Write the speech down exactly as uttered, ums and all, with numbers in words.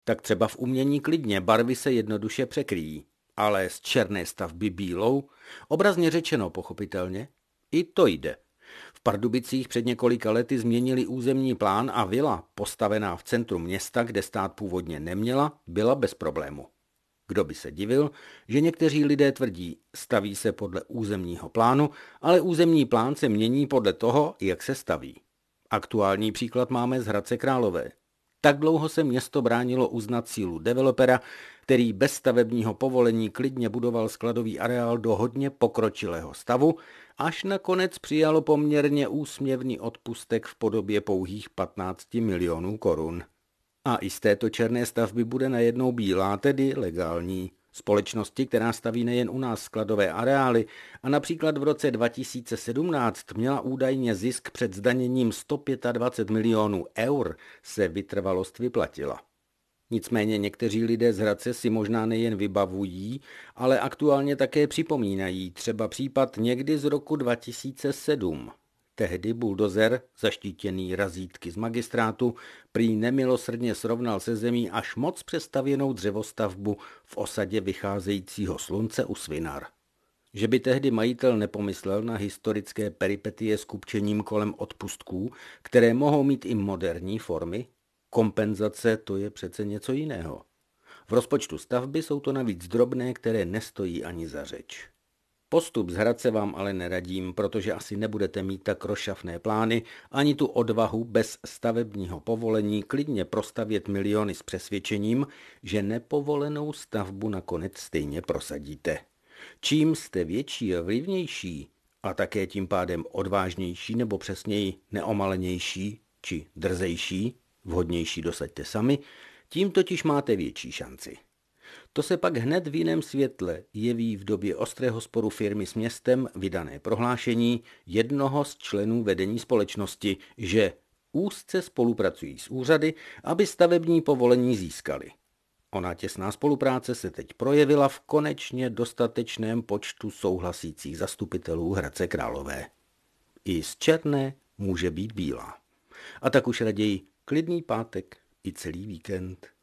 Tak třeba v umění klidně barvy se jednoduše překryjí, ale z černé stavby bílou, obrazně řečeno pochopitelně, i to jde. V Pardubicích před několika lety změnili územní plán a vila, postavená v centru města, kde stát původně neměla, byla bez problému. Kdo by se divil, že někteří lidé tvrdí, staví se podle územního plánu, ale územní plán se mění podle toho, jak se staví. Aktuální příklad máme z Hradce Králové. Tak dlouho se město bránilo uznat sílu developera, který bez stavebního povolení klidně budoval skladový areál do hodně pokročilého stavu, až nakonec přijalo poměrně úsměvný odpustek v podobě pouhých patnáct milionů korun. A i z této černé stavby bude najednou bílá, tedy legální. Společnosti, která staví nejen u nás skladové areály a například v roce dva tisíce sedmnáct měla údajně zisk před zdaněním sto dvacet pět milionů eur, se vytrvalost vyplatila. Nicméně někteří lidé z Hradce si možná nejen vybavují, ale aktuálně také připomínají třeba případ někdy z roku dva tisíce sedm. Tehdy buldozer, zaštítěný razítky z magistrátu, prý nemilosrdně srovnal se zemí až moc přestavěnou dřevostavbu v osadě vycházejícího slunce u Svinar. Že by tehdy majitel nepomyslel na historické peripetie s kupčením kolem odpustků, které mohou mít i moderní formy? Kompenzace, to je přece něco jiného. V rozpočtu stavby jsou to navíc drobné, které nestojí ani za řeč. Postup z Hradce vám ale neradím, protože asi nebudete mít tak rozšafné plány, ani tu odvahu bez stavebního povolení klidně prostavět miliony s přesvědčením, že nepovolenou stavbu nakonec stejně prosadíte. Čím jste větší a vlivnější, a také tím pádem odvážnější nebo přesněji neomalenější či drzejší, vhodnější dosaďte sami, tím totiž máte větší šanci. To se pak hned v jiném světle jeví v době ostrého sporu firmy s městem vydané prohlášení jednoho z členů vedení společnosti, že úzce spolupracují s úřady, aby stavební povolení získali. Ona těsná spolupráce se teď projevila v konečně dostatečném počtu souhlasících zastupitelů Hradce Králové. I z černé může být bílá. A tak už raději klidný pátek i celý víkend.